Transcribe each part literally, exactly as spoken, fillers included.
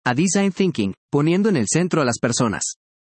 a Design Thinking, poniendo en el centro a las personas.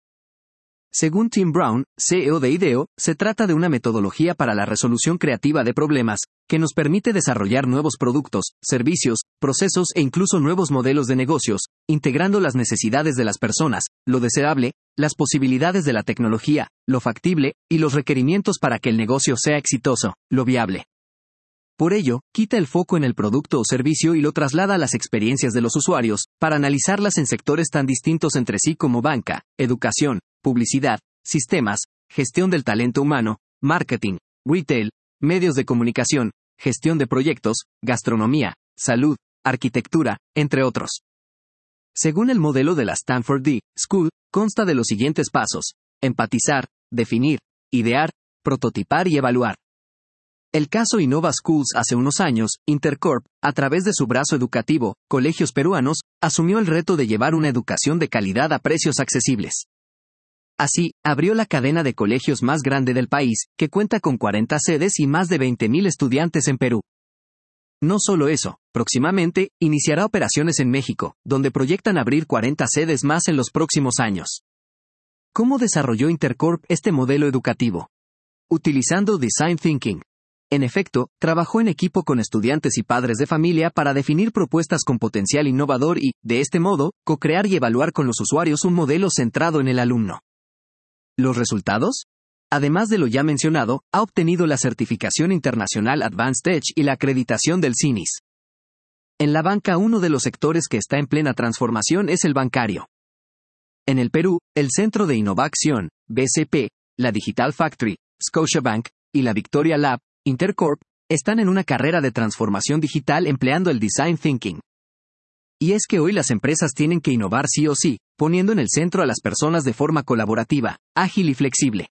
Según Tim Brown, C E O de IDEO, se trata de una metodología para la resolución creativa de problemas, que nos permite desarrollar nuevos productos, servicios, procesos e incluso nuevos modelos de negocios, integrando las necesidades de las personas, lo deseable, las posibilidades de la tecnología, lo factible, y los requerimientos para que el negocio sea exitoso, lo viable. Por ello, quita el foco en el producto o servicio y lo traslada a las experiencias de los usuarios, para analizarlas en sectores tan distintos entre sí como banca, educación, publicidad, sistemas, gestión del talento humano, marketing, retail, medios de comunicación, gestión de proyectos, gastronomía, salud, arquitectura, entre otros. Según el modelo de la Stanford D School, consta de los siguientes pasos: empatizar, definir, idear, prototipar y evaluar. El caso Innova Schools hace unos años, Intercorp, a través de su brazo educativo, Colegios Peruanos, asumió el reto de llevar una educación de calidad a precios accesibles. Así, abrió la cadena de colegios más grande del país, que cuenta con cuarenta sedes y más de veinte mil estudiantes en Perú. No solo eso, próximamente, iniciará operaciones en México, donde proyectan abrir cuarenta sedes más en los próximos años. ¿Cómo desarrolló Intercorp este modelo educativo? Utilizando Design Thinking. En efecto, trabajó en equipo con estudiantes y padres de familia para definir propuestas con potencial innovador y, de este modo, co-crear y evaluar con los usuarios un modelo centrado en el alumno. ¿Los resultados? Además de lo ya mencionado, ha obtenido la certificación internacional Advanced Edge y la acreditación del C I N I S. En la banca, uno de los sectores que está en plena transformación es el bancario. En el Perú, el Centro de Innovación, B C P, la Digital Factory, Scotiabank, y la Victoria Lab, Intercorp, están en una carrera de transformación digital empleando el Design Thinking. Y es que hoy las empresas tienen que innovar sí o sí, poniendo en el centro a las personas de forma colaborativa, ágil y flexible.